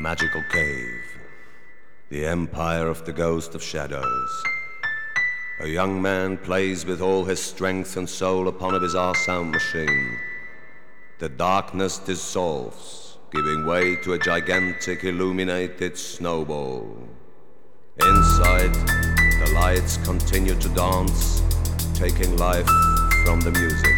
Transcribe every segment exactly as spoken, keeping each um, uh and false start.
magical cave, the empire of the ghost of shadows. A young man plays with all his strength and soul upon a bizarre sound machine. The darkness dissolves, giving way to a gigantic illuminated snowball. Inside, the lights continue to dance, taking life from the music.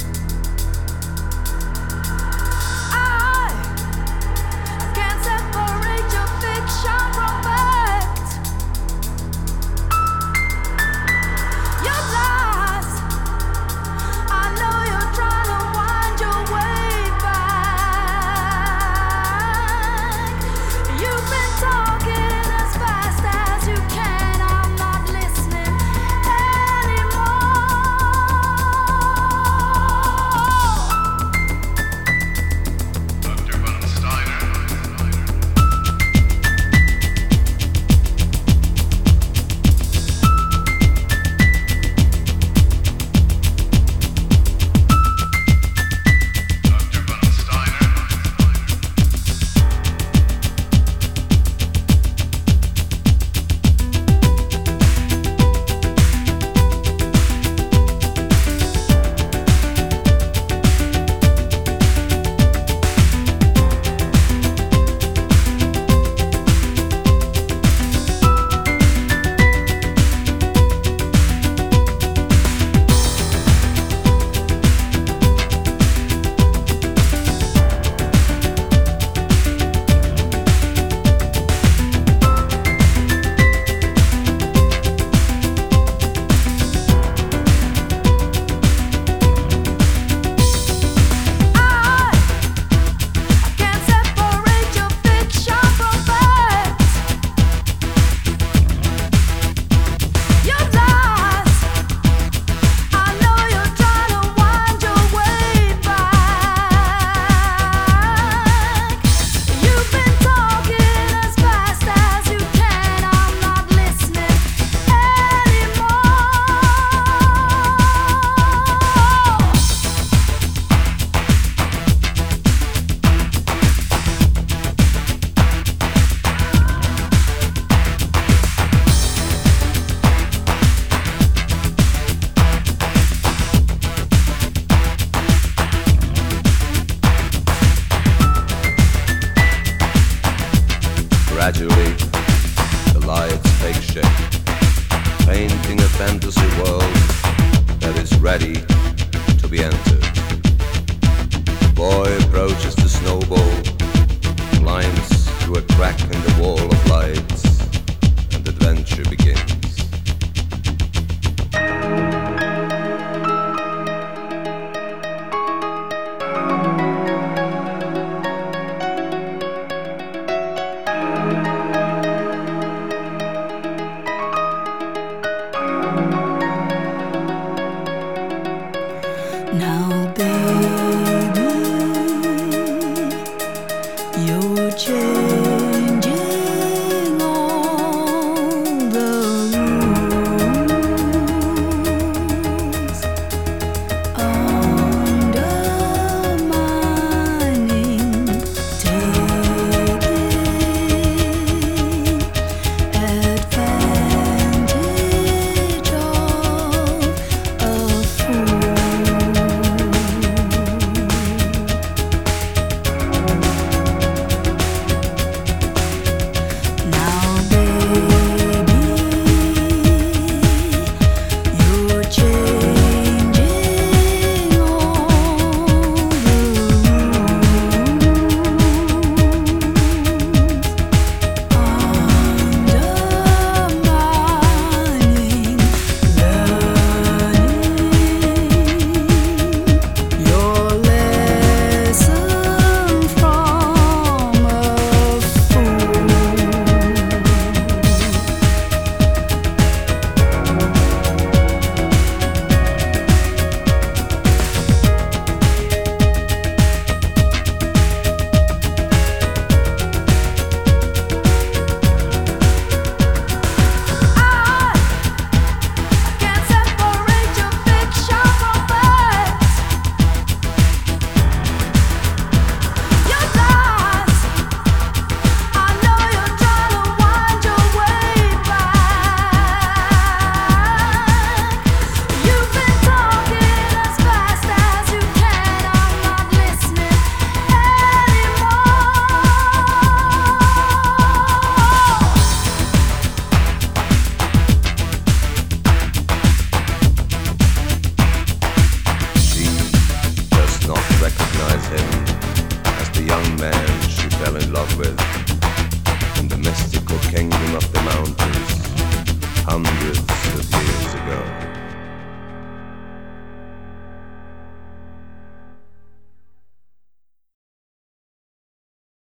Gradually, the lights take shape, painting a fantasy world that is ready to be entered. The boy approaches the snowball, climbs through a crack in the wall of lights, and adventure begins. Now, baby, your change.